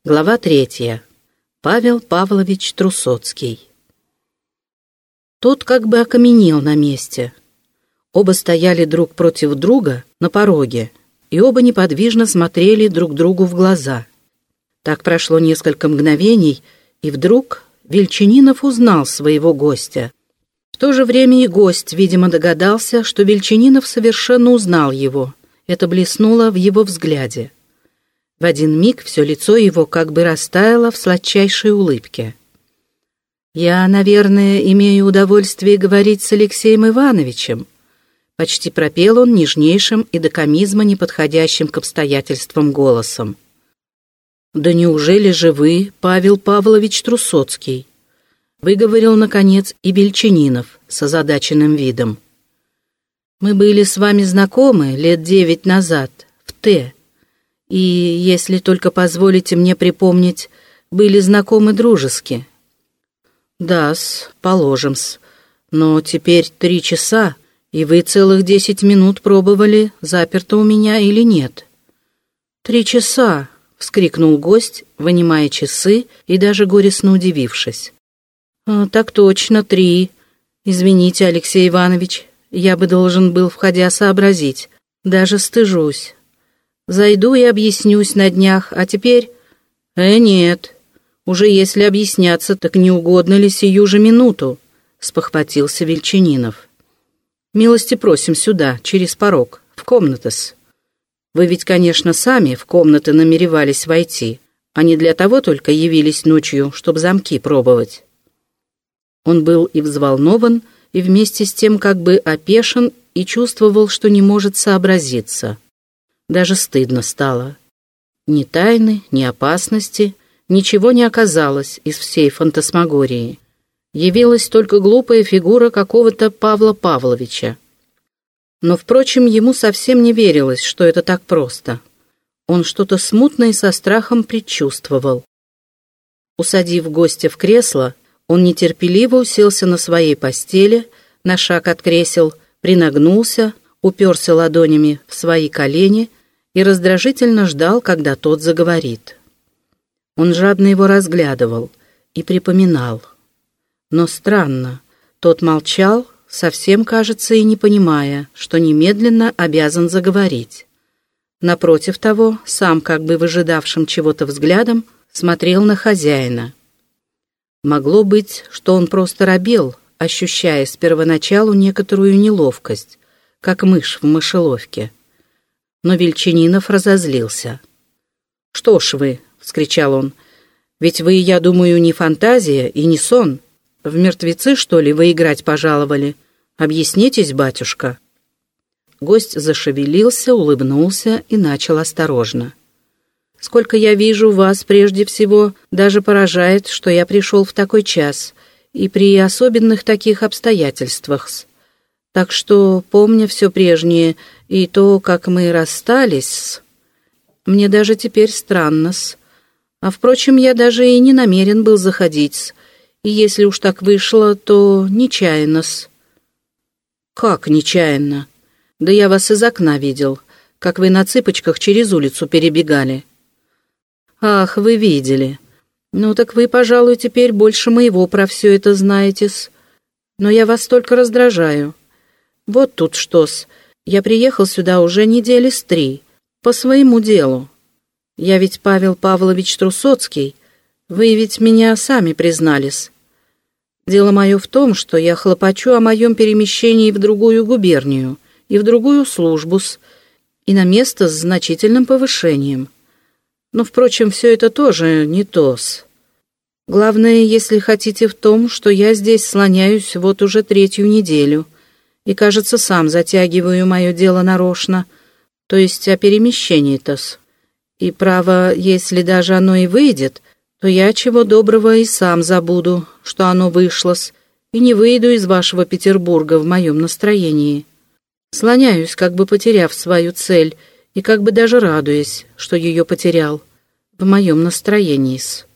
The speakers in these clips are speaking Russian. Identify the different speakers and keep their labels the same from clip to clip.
Speaker 1: Глава 3. Павел Павлович Трусоцкий. Тот как бы окаменел на месте. Оба стояли друг против друга на пороге, и оба неподвижно смотрели друг другу в глаза. Так прошло несколько мгновений, и вдруг Вельчининов узнал своего гостя. В то же время и гость, видимо, догадался, что Вельчининов совершенно узнал его. Это блеснуло в его взгляде. В один миг все лицо его как бы растаяло в сладчайшей улыбке. «Я, наверное, имею удовольствие говорить с Алексеем Ивановичем», почти пропел он нежнейшим и до комизма неподходящим к обстоятельствам голосом. «Да неужели же вы, Павел Павлович Трусоцкий?» выговорил, наконец, и Вельчининов с озадаченным видом. «Мы были с вами знакомы лет 9 назад, в Т. И, если только позволите мне припомнить, были знакомы дружески». «Да-с, положим-с. Но теперь 3 часа, и вы целых 10 минут пробовали, заперто у меня или нет». «3 часа!» — вскрикнул гость, вынимая часы и даже горестно удивившись. «Так точно, 3. Извините, Алексей Иванович, я бы должен был, входя, сообразить. Даже стыжусь. Зайду и объяснюсь на днях, а теперь...» Нет, уже если объясняться, так не угодно ли сию же минуту?» — спохватился Вельчининов. «Милости просим сюда, через порог, в комнаты-с. Вы ведь, конечно, сами в комнаты намеревались войти, а не для того только явились ночью, чтобы замки пробовать». Он был и взволнован, и вместе с тем как бы опешен, и чувствовал, что не может сообразиться. Даже стыдно стало. Ни тайны, ни опасности, ничего не оказалось из всей фантасмагории. Явилась только глупая фигура какого-то Павла Павловича. Но, впрочем, ему совсем не верилось, что это так просто. Он что-то смутное со страхом предчувствовал. Усадив гостя в кресло, он нетерпеливо уселся на своей постели, на шаг от кресел, принагнулся, уперся ладонями в свои колени и раздражительно ждал, когда тот заговорит. Он жадно его разглядывал и припоминал. Но странно, тот молчал, совсем, кажется, и не понимая, что немедленно обязан заговорить. Напротив того, сам как бы выжидавшим чего-то взглядом, смотрел на хозяина. Могло быть, что он просто робел, ощущая с первоначалу некоторую неловкость, как мышь в мышеловке. Но Вельчининов разозлился. «Что ж вы!» — вскричал он. «Ведь вы, я думаю, не фантазия и не сон. В мертвецы, что ли, вы играть пожаловали? Объяснитесь, батюшка». Гость зашевелился, улыбнулся и начал осторожно. «Сколько я вижу вас, прежде всего, даже поражает, что я пришел в такой час и при особенных таких обстоятельствах. Так что, помня все прежнее и то, как мы расстались, мне даже теперь странно-с. А, впрочем, я даже и не намерен был заходить, и если уж так вышло, то нечаянно-с». «Как нечаянно? Да я вас из окна видел, как вы на цыпочках через улицу перебегали». «Ах, вы видели. Ну так вы, пожалуй, теперь больше моего про все это знаете-с. Но я вас только раздражаю. Вот тут что-с. Я приехал сюда уже недели с 3, по своему делу. Я ведь Павел Павлович Трусоцкий, вы ведь меня сами признались. Дело мое в том, что я хлопочу о моем перемещении в другую губернию и в другую службу-с, и на место с значительным повышением. Но, впрочем, все это тоже не то-с. Главное, если хотите, в том, что я здесь слоняюсь вот уже 3-ю неделю, и, кажется, сам затягиваю мое дело нарочно, то есть о перемещении-то-с. И, право, если даже оно и выйдет, то я чего доброго и сам забуду, что оно вышло-с, и не выйду из вашего Петербурга в моем настроении. Слоняюсь, как бы потеряв свою цель, и как бы даже радуясь, что ее потерял, в моем настроении-с».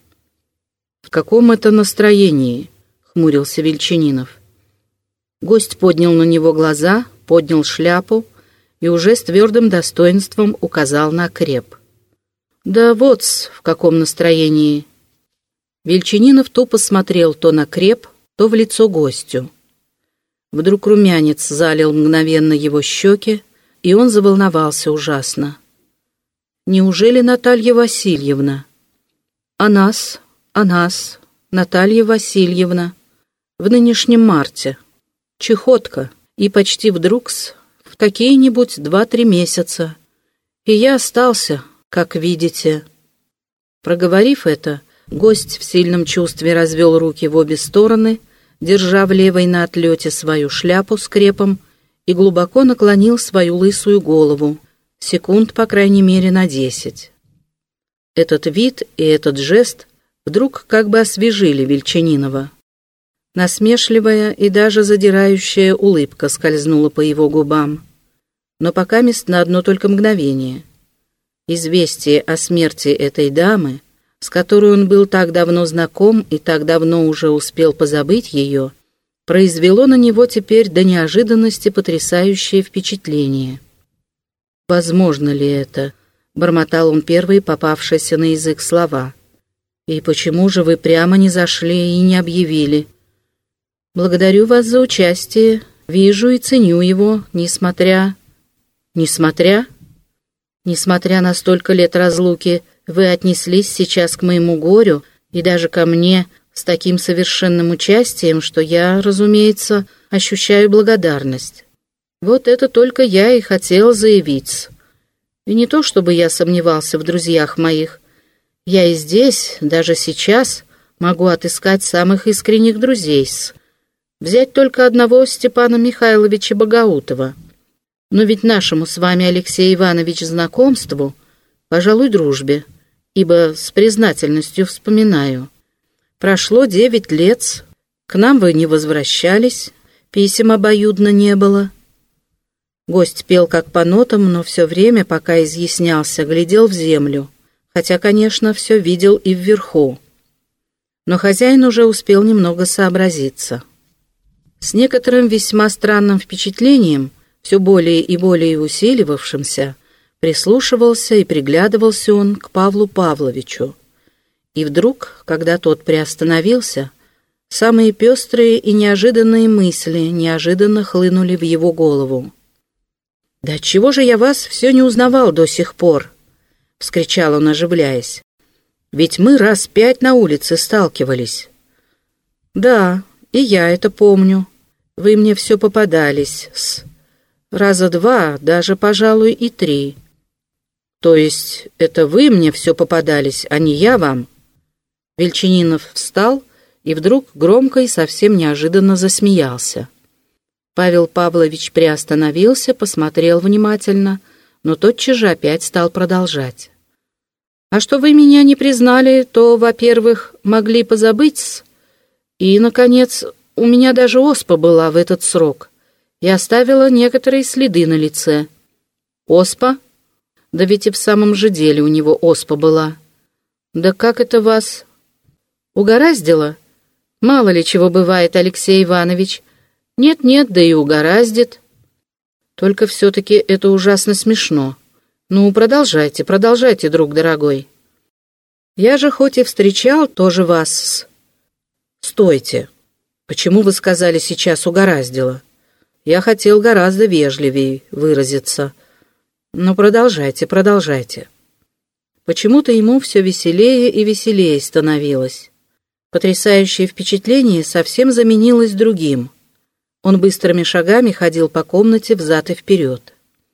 Speaker 1: «В каком это настроении?» — хмурился Вельчининов. Гость поднял на него глаза, поднял шляпу и уже с твердым достоинством указал на креп. Да вот-с в каком настроении. Вельчининов тупо смотрел то на креп, то в лицо гостю. Вдруг румянец залил мгновенно его щеки, и он заволновался ужасно. Неужели Наталья Васильевна? О нас, Наталья Васильевна, в нынешнем марте. Чехотка, и почти вдруг-с, в какие-нибудь 2-3 месяца. И я остался, как видите. Проговорив это, гость в сильном чувстве развел руки в обе стороны, держа в левой на отлете свою шляпу с крепом, и глубоко наклонил свою лысую голову, секунд, по крайней мере, на 10. Этот вид и этот жест вдруг как бы освежили Вельчининова. Насмешливая и даже задирающая улыбка скользнула по его губам, но покамест на одно только мгновение. Известие о смерти этой дамы, с которой он был так давно знаком и так давно уже успел позабыть ее, произвело на него теперь до неожиданности потрясающее впечатление. «Возможно ли это?» — бормотал он первые попавшиеся на язык слова. «И почему же вы прямо не зашли и не объявили? Благодарю вас за участие, вижу и ценю его, несмотря на столько лет разлуки, вы отнеслись сейчас к моему горю и даже ко мне с таким совершенным участием, что я, разумеется, ощущаю благодарность. Вот это только я и хотел заявить. И не то, чтобы я сомневался в друзьях моих. Я и здесь, даже сейчас, могу отыскать самых искренних друзей. Взять только одного Степана Михайловича Богаутова. Но ведь нашему с вами, Алексей Иванович, знакомству, пожалуй, дружбе, ибо с признательностью вспоминаю. Прошло 9 лет, к нам вы не возвращались, писем обоюдно не было». Гость пел как по нотам, но все время, пока изъяснялся, глядел в землю, хотя, конечно, все видел и вверху. Но хозяин уже успел немного сообразиться. С некоторым весьма странным впечатлением, все более и более усиливавшимся, прислушивался и приглядывался он к Павлу Павловичу. И вдруг, когда тот приостановился, самые пестрые и неожиданные мысли неожиданно хлынули в его голову. «Да чего же я вас все не узнавал до сих пор?» — вскричал он, оживляясь. «Ведь мы раз 5 на улице сталкивались». «Да, и я это помню. Вы мне все попадались. Раза 2, даже, пожалуй, и 3. То есть это вы мне все попадались, а не я вам?» Вельчининов встал и вдруг громко и совсем неожиданно засмеялся. Павел Павлович приостановился, посмотрел внимательно, но тотчас же опять стал продолжать. «А что вы меня не признали, то, во-первых, могли позабыть, и, наконец, у меня даже оспа была в этот срок и оставила некоторые следы на лице». «Оспа? Да ведь и в самом же деле у него оспа была. Да как это вас угораздило? Мало ли чего бывает, Алексей Иванович. Нет-нет, да и угораздит. Только все-таки это ужасно смешно. Ну, продолжайте, друг дорогой. Я же хоть и встречал тоже вас. Стойте. Почему вы сказали сейчас угораздило? Я хотел гораздо вежливее выразиться. Но продолжайте. Почему-то ему все веселее и веселее становилось. Потрясающее впечатление совсем заменилось другим. Он быстрыми шагами ходил по комнате взад и вперед.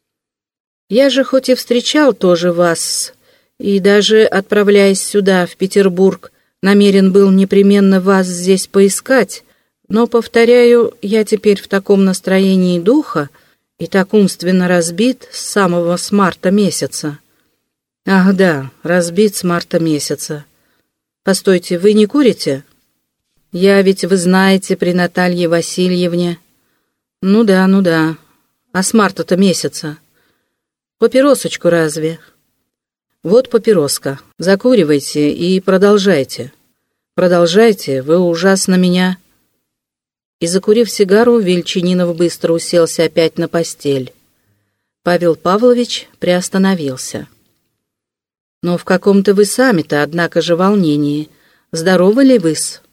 Speaker 1: «Я же хоть и встречал тоже вас, и даже, отправляясь сюда, в Петербург, намерен был непременно вас здесь поискать, но, повторяю, я теперь в таком настроении духа и так умственно разбит с марта месяца». «Ах да, разбит с марта месяца. Постойте, вы не курите?» «Я ведь, вы знаете, при Наталье Васильевне...» Ну да. А с марта-то месяца? Папиросочку разве?» «Вот папироска. Закуривайте и продолжайте. Продолжайте, вы ужасно меня...» И, закурив сигару, Вельчининов быстро уселся опять на постель. Павел Павлович приостановился. Но в каком-то вы сами-то, однако же, волнении. Здоровы ли вы-с?